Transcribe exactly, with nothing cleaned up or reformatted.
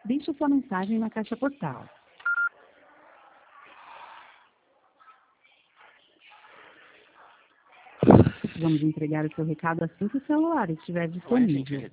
Deixe sua mensagem na caixa postal. Vamos entregar o seu recado assim que o celular estiver disponível.